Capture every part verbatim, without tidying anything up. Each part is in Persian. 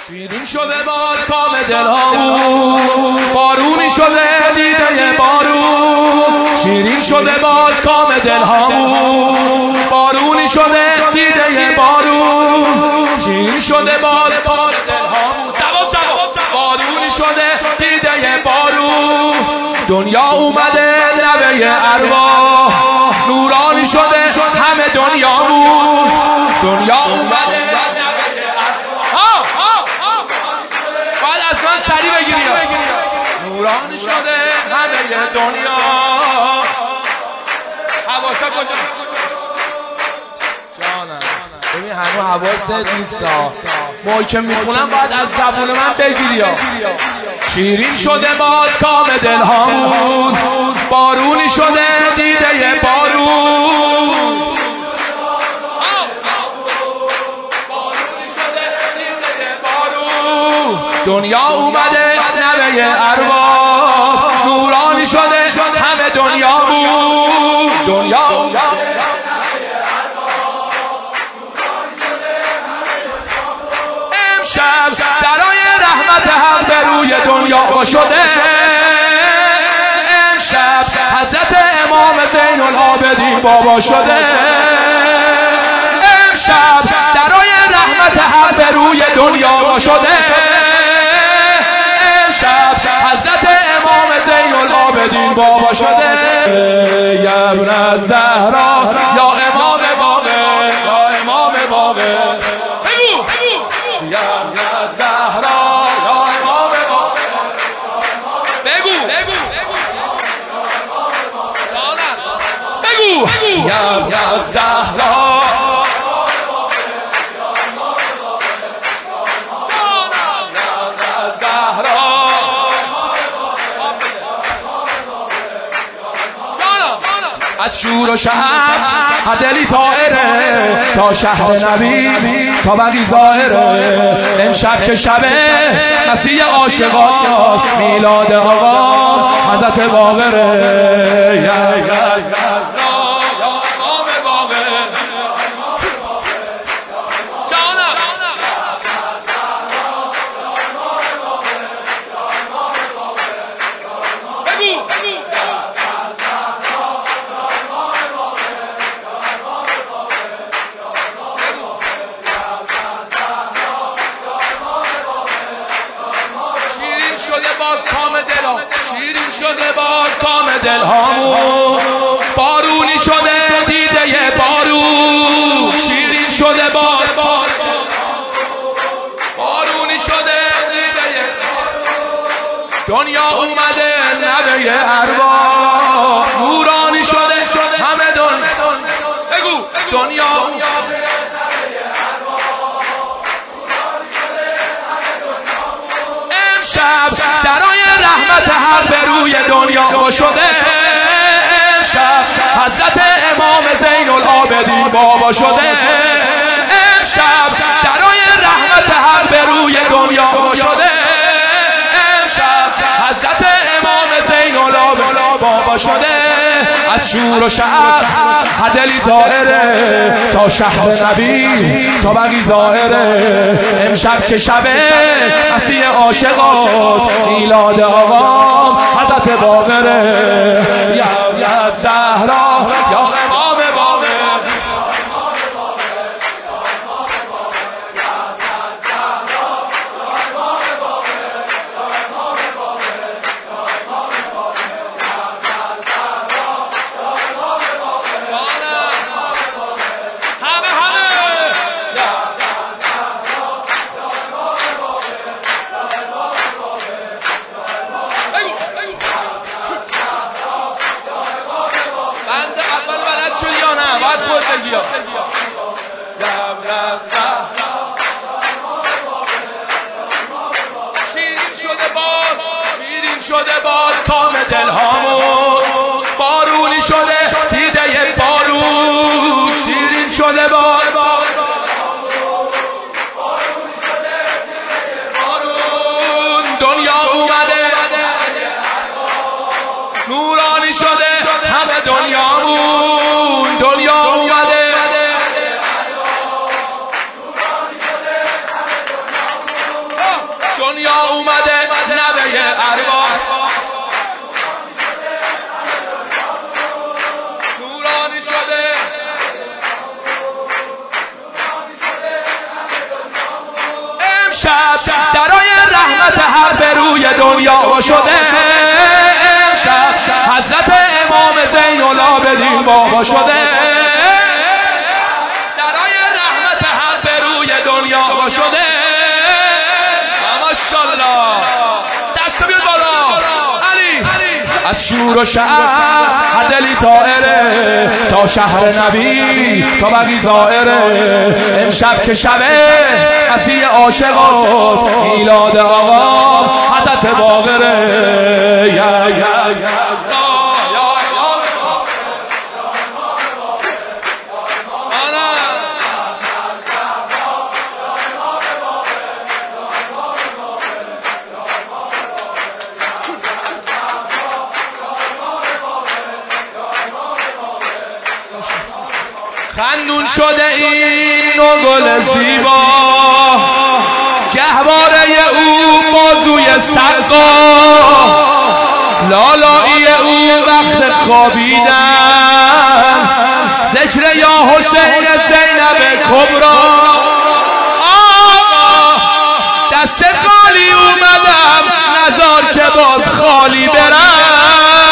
شیرین شده باز کام دلهامون، بارونی شده دیده بارون. شیرین شده باز کام دلهامون، بارونی شده دیده بارون. شیرین شده باز کام دلهامون، جواب جواب بارونی شده دیده بارون. دنیا اومده نوه ارواح، نورانی شده همه دنیامون. دنیا اومده سری بگیری نورانی شده همه دنیا. حواست کجا جانم؟ ببین هنو حواست نیستا، ما که میخونم باید از زبون من بگیری. شیرین شده باز کام دلهامون، بارونی شده دیده بارون. دنیا اومده نوه ارواح، نورانی شده همه دنیا بود. دنیا اومده امشب درای رحمت حق به روی دنیا شده. امشب حضرت امام زین العابدین بابا شده. امشب درای رحمت حق به روی دنیا شده. حضرت امام زین العابدین بابا شده. یا ابن زهرا یا امام باقر، یا امام باقر. بگو یا ابن زهرا یا امام باقر. بگو بگو یا ابن زهرا. از شور و شهر دلی طائره، تا شهر نبی تا بقی ظاهره. امشب که شبه مسیح عاشقان، میلاد آقا حضرت باقره. یا یا یا باز کام دلها، شیرین شده باز کام دلهامون، بارونی شده دیده بارون. شیرین شده باز بارونی شده دیده دنیا اومده نوه ارواح، نورانی شده همه دنیا. بگو دنیا اومده امشب درای رحمت حق به روی دنیا شده. امشب حضرت امام زین العابدین بابا شده. امشب درای رحمت حق به روی دنیا شده. امشب حضرت امام زین العابدین بابا شده. از شور و شهر دلی طائره، تا شهر نبی تا بقی ظاهره. امشب که شبه مسیح عاشقان، میلاد آقا حضرت باقره. یا یا زهرا یا امام باقر. بنده اول دنیا اومده نبه ارواح نورانی شده امشب درای رحمت حرف روی دنیا شده امشب حضرت امام زین العابدین بابا شده درای رحمت حرف روی دنیا شده ماشاءالله دست بیاد بالا علی از شور و شهر دلی طائره تا شهر نبی تا بقی زائره امشب که شبه مسیح عاشقاست میلاد آقا حضرت باقره یا یا یا خندون شده این نگل زیبا گهواره او بازوی سقا لالایی او وقت خوابیدن ذکر یا حسین زینب کبرا آقا دست خالی اومدم نزار که باز خالی برم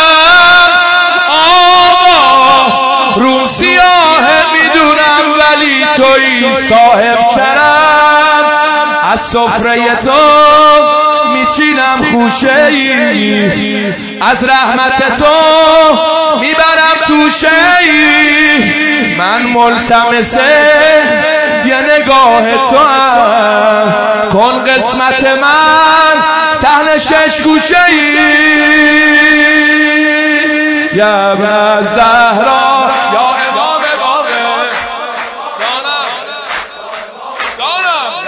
آقا روم سیاه میدونم ولی توی صاحب کرم از سفره تو میچینم خوشه ای از رحمت تو میبرم توشه ای من ملتمسه یه نگاه تو هم کن قسمت من صحن شش گوشه ای یا ابن زهرا یا امام باقر جانم جانم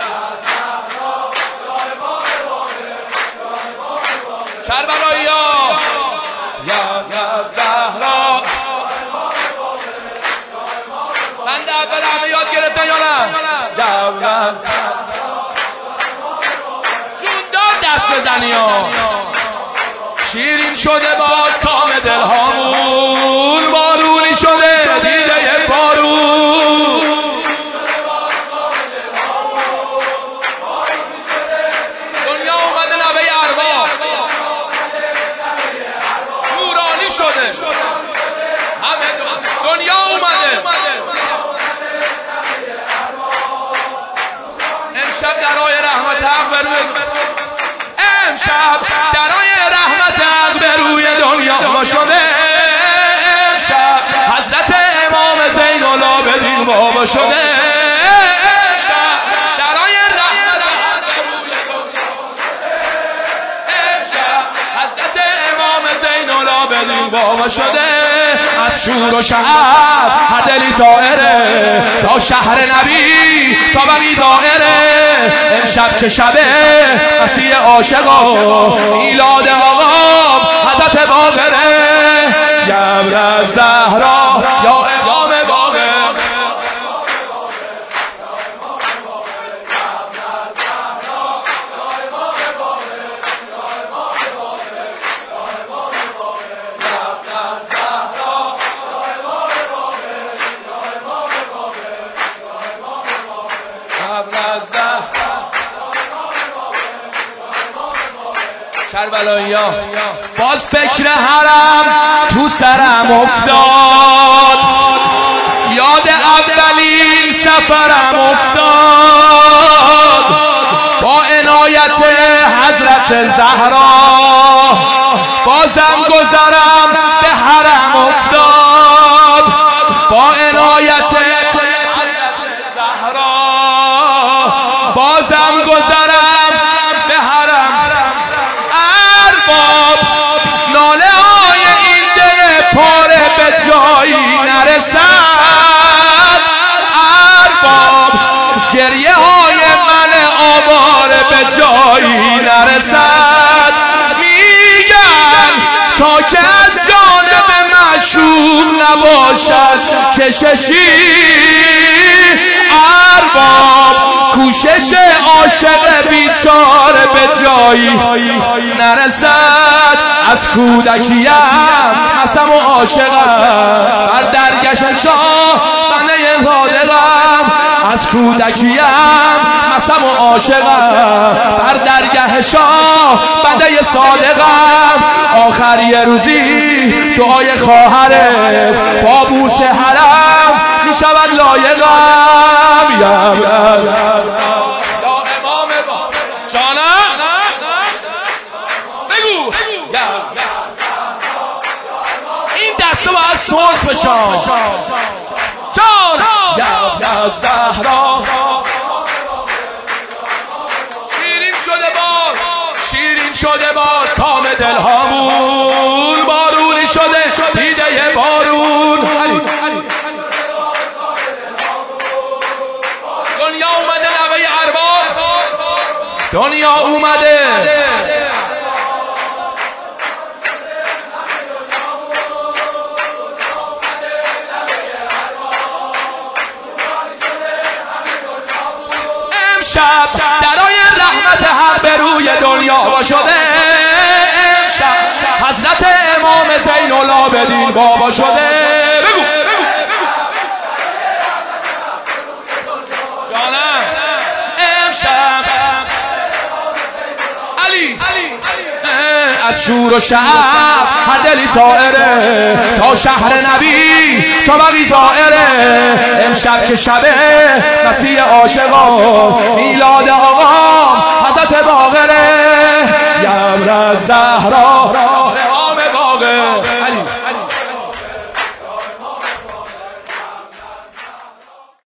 کربلایی ها یا ابن زهرا بنده اول همه یاد گرفتن یا نه یا ابن جون دار دست بزنی ها شیرین شده باز کام دلهامون بارونی شده دیده بارون دنیا اومده نبه ارواح نورانی شده همه دنیا اومده امشب درای رحمت حق بروی امشب درای رحمت حق به روی دنیا شده امشب حضرت امام زین العابدین بابا شده امشب درای رحمت حق به روی دنیا شده امشب حضرت امام زین العابدین بابا شده از شور و شهر هر دلی طائره تا شهر نبی تا بقی زائره امشب که شبه مسیح عاشقا میلاد آقا حضرت باقره یا ابن زهرا یا امام باقر کربلایی ها باز فکر حرم تو سرم افتاد یاد اولین سفرم افتاد با عنایت حضرت زهرا بازم گذرم به حرم افتاد با عنایت حضرت زهرا بازم گذرم به حرم ارباب ناله های این دل پاره به جایی نرسد ارباب گریه های من آواره به جایی نرسد میگن تا که از جانب معشوق نباشد کششی ارباب کوشش عاشق بیچاره به جایی نرسد. از کودکیم مستم و عاشقم، بر درگشت شاه بنده صادقم. از کودکیم مستم و عاشقم، بر درگه شاه بنده صادقم. آخر یه روزی دعای خواهره با بوس حرم می شود لایقم. یا امام با جانم بگو این دسته باید سرخ بشن جان. یا زهرا شیرین شده باز، شیرین شده باز کام دلهامون. بارونی شده دیده بارون. دنیا اومده نوه ارباب، دنیا اومده امشب درای رحمت حق به روی دنیا با شده. امشب حضرت امام زین العابدین بابا شده. بگو جانم امشب علی از شور و شعف هر دلی طائره، تا شهر نبی تا بقی زائره. امشب که شبه مسیح عاشقان، میلاد آقام حضرت باقره. یمر زهرا امام باقر